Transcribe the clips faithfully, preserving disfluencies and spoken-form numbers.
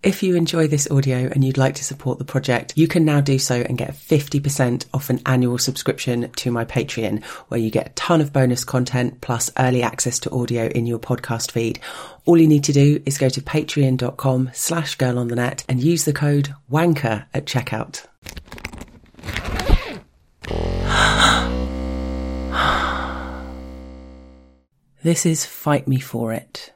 If you enjoy this audio and you'd like to support the project, you can now do so and get fifty percent off an annual subscription to my Patreon, where you get a ton of bonus content plus early access to audio in your podcast feed. All you need to do is go to patreon.com slash girl on the net and use the code WANKER at checkout. This is Fight Me For It.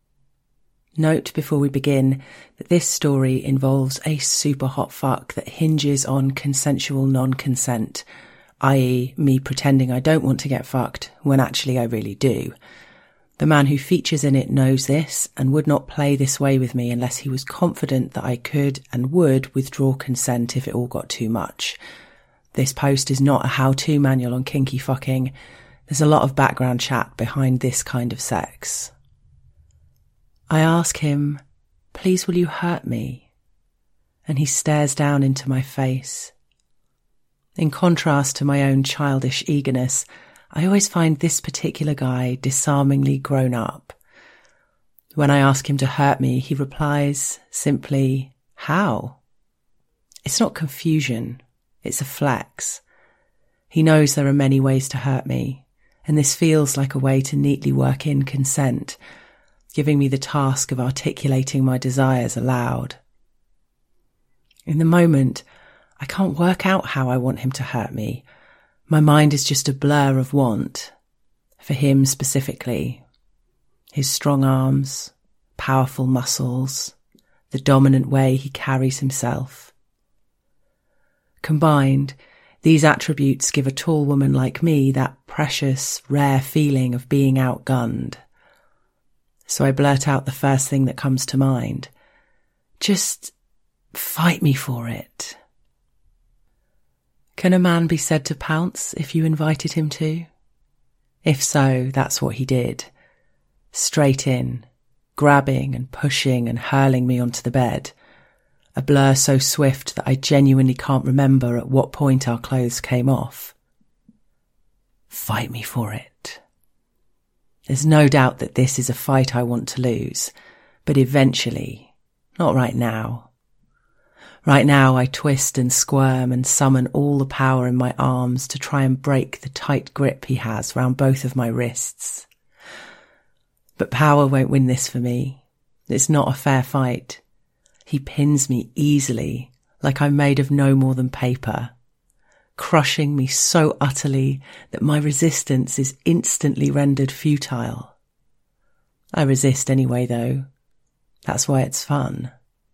Note before we begin that this story involves a super hot fuck that hinges on consensual non-consent, that is me pretending I don't want to get fucked when actually I really do. The man who features in it knows this and would not play this way with me unless he was confident that I could and would withdraw consent if it all got too much. This post is not a how-to manual on kinky fucking. There's a lot of background chat behind this kind of sex. I ask him, "Please will you hurt me?" And he stares down into my face. In contrast to my own childish eagerness, I always find this particular guy disarmingly grown up. When I ask him to hurt me, he replies simply, "How?" It's not confusion, it's a flex. He knows there are many ways to hurt me, and this feels like a way to neatly work in consent, giving me the task of articulating my desires aloud. In the moment, I can't work out how I want him to hurt me. My mind is just a blur of want. For him specifically. His strong arms, powerful muscles, the dominant way he carries himself. Combined, these attributes give a tall woman like me that precious, rare feeling of being outgunned. So I blurt out the first thing that comes to mind. Just fight me for it. Can a man be said to pounce if you invited him to? If so, that's what he did. Straight in, grabbing and pushing and hurling me onto the bed. A blur so swift that I genuinely can't remember at what point our clothes came off. Fight me for it. There's no doubt that this is a fight I want to lose, but eventually, not right now. Right now I twist and squirm and summon all the power in my arms to try and break the tight grip he has round both of my wrists. But power won't win this for me. It's not a fair fight. He pins me easily, like I'm made of no more than paper, crushing me so utterly that my resistance is instantly rendered futile. I resist anyway, though. That's why it's fun.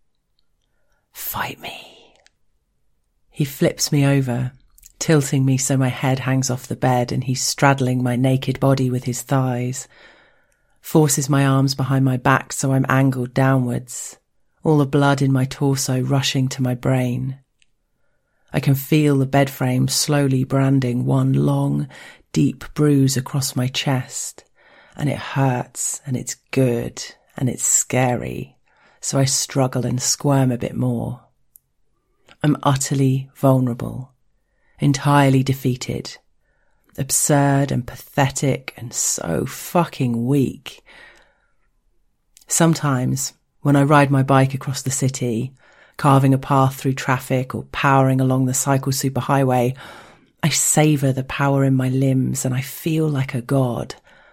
Fight me. He flips me over, tilting me so my head hangs off the bed and he's straddling my naked body with his thighs, forces my arms behind my back so I'm angled downwards, all the blood in my torso rushing to my brain. I can feel the bed frame slowly branding one long, deep bruise across my chest, and it hurts, and it's good, and it's scary, so I struggle and squirm a bit more. I'm utterly vulnerable, entirely defeated, absurd and pathetic and so fucking weak. Sometimes, when I ride my bike across the city, carving a path through traffic or powering along the cycle superhighway, I savour the power in my limbs and I feel like a god.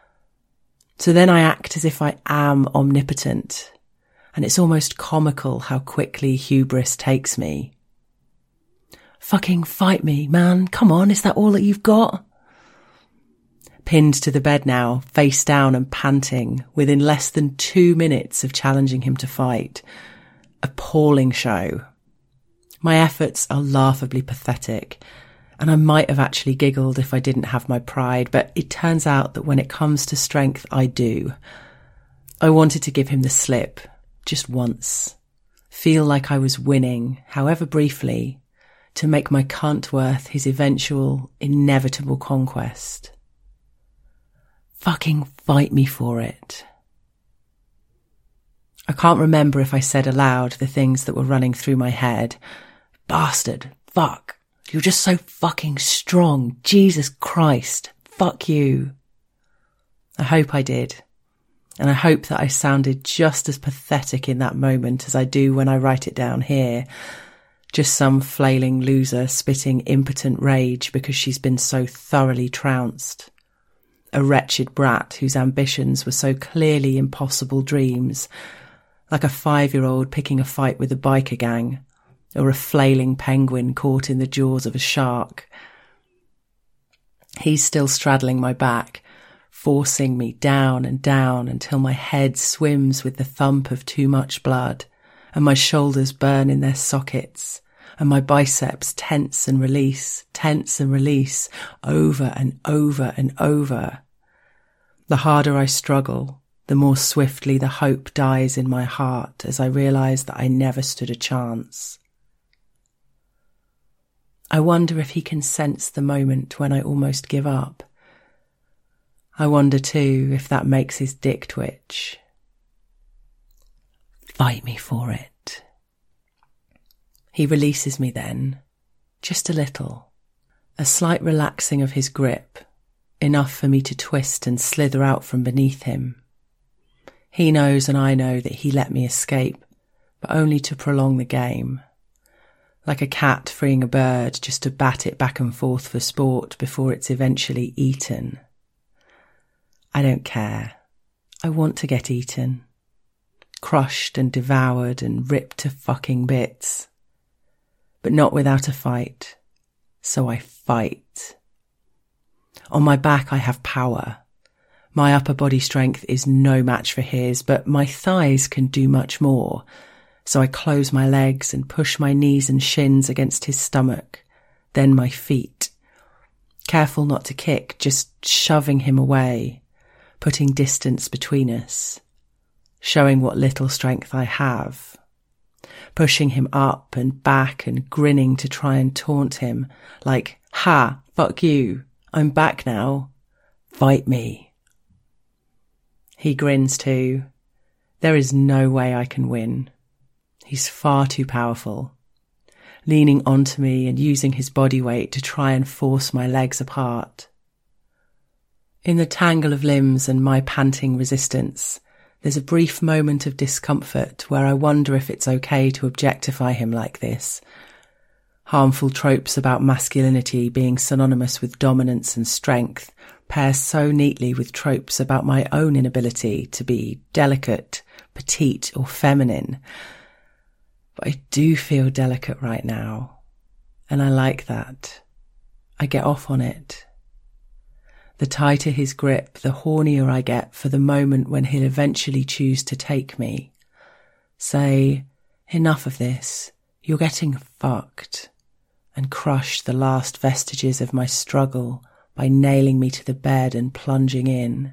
So then I act as if I am omnipotent, and it's almost comical how quickly hubris takes me. Fucking fight me, man. Come on, is that all that you've got? Pinned to the bed now, face down and panting, within less than two minutes of challenging him to fight. Appalling show. My efforts are laughably pathetic, and I might have actually giggled if I didn't have my pride, but it turns out that when it comes to strength, I do. I wanted to give him the slip, just once. Feel like I was winning, however briefly, to make my cunt worth his eventual, inevitable conquest. Fucking fight me for it. I can't remember if I said aloud the things that were running through my head. Bastard. Fuck. You're just so fucking strong. Jesus Christ. Fuck you. I hope I did. And I hope that I sounded just as pathetic in that moment as I do when I write it down here. Just some flailing loser spitting impotent rage because she's been so thoroughly trounced. A wretched brat whose ambitions were so clearly impossible dreams, like a five-year-old picking a fight with a biker gang, or a flailing penguin caught in the jaws of a shark. He's still straddling my back, forcing me down and down until my head swims with the thump of too much blood, and my shoulders burn in their sockets, and my biceps tense and release, tense and release, over and over and over. The harder I struggle, the more swiftly the hope dies in my heart as I realise that I never stood a chance. I wonder if he can sense the moment when I almost give up. I wonder too if that makes his dick twitch. Fight me for it. He releases me then, just a little, a slight relaxing of his grip, enough for me to twist and slither out from beneath him. He knows and I know that he let me escape, but only to prolong the game. Like a cat freeing a bird just to bat it back and forth for sport before it's eventually eaten. I don't care. I want to get eaten. Crushed and devoured and ripped to fucking bits. But not without a fight. So I fight. On my back I have power. My upper body strength is no match for his, but my thighs can do much more. So I close my legs and push my knees and shins against his stomach, then my feet. Careful not to kick, just shoving him away, putting distance between us, showing what little strength I have, pushing him up and back and grinning to try and taunt him, like, ha, fuck you, I'm back now, fight me. He grins too. There is no way I can win. He's far too powerful, leaning onto me and using his body weight to try and force my legs apart. In the tangle of limbs and my panting resistance, there's a brief moment of discomfort where I wonder if it's okay to objectify him like this. Harmful tropes about masculinity being synonymous with dominance and strength pair so neatly with tropes about my own inability to be delicate, petite, or feminine. But I do feel delicate right now, and I like that. I get off on it. The tighter his grip, the hornier I get for the moment when he'll eventually choose to take me. Say, enough of this, you're getting fucked, and crush the last vestiges of my struggle by nailing me to the bed and plunging in.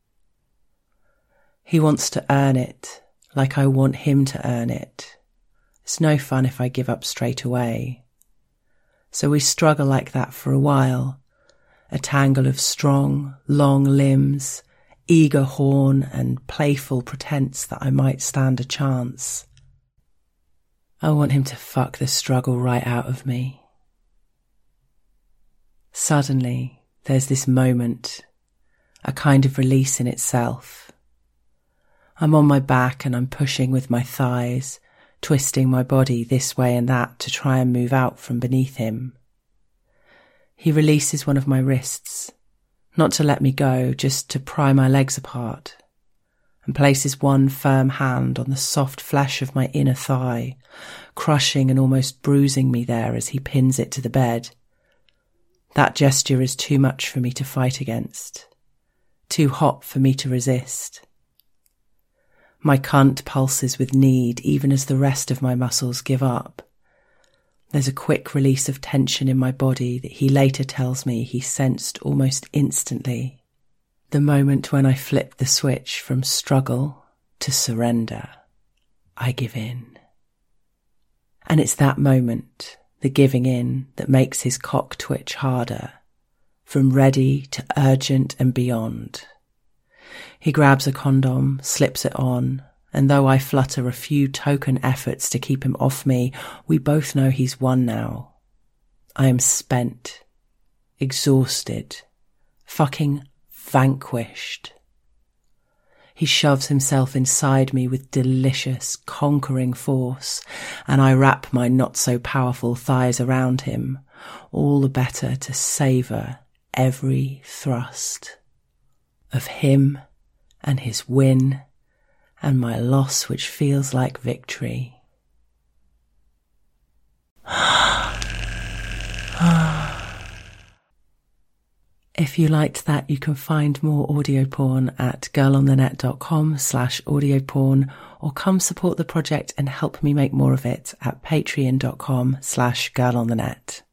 He wants to earn it, like I want him to earn it. It's no fun if I give up straight away. So we struggle like that for a while, a tangle of strong, long limbs, eager horn and playful pretense that I might stand a chance. I want him to fuck the struggle right out of me. Suddenly, there's this moment, a kind of release in itself. I'm on my back and I'm pushing with my thighs, twisting my body this way and that to try and move out from beneath him. He releases one of my wrists, not to let me go, just to pry my legs apart, and places one firm hand on the soft flesh of my inner thigh, crushing and almost bruising me there as he pins it to the bed. That gesture is too much for me to fight against, too hot for me to resist. My cunt pulses with need even as the rest of my muscles give up. There's a quick release of tension in my body that he later tells me he sensed almost instantly. The moment when I flipped the switch from struggle to surrender, I give in. And it's that moment, the giving in, that makes his cock twitch harder, from ready to urgent and beyond. He grabs a condom, slips it on, and though I flutter a few token efforts to keep him off me, we both know he's won now. I am spent, exhausted, fucking vanquished. He shoves himself inside me with delicious, conquering force, and I wrap my not-so-powerful thighs around him, all the better to savour every thrust of him and his win and my loss, which feels like victory. If you liked that, you can find more audio porn at girlonthenet.com slash audio porn, or come support the project and help me make more of it at patreon.com slash girlonthenet.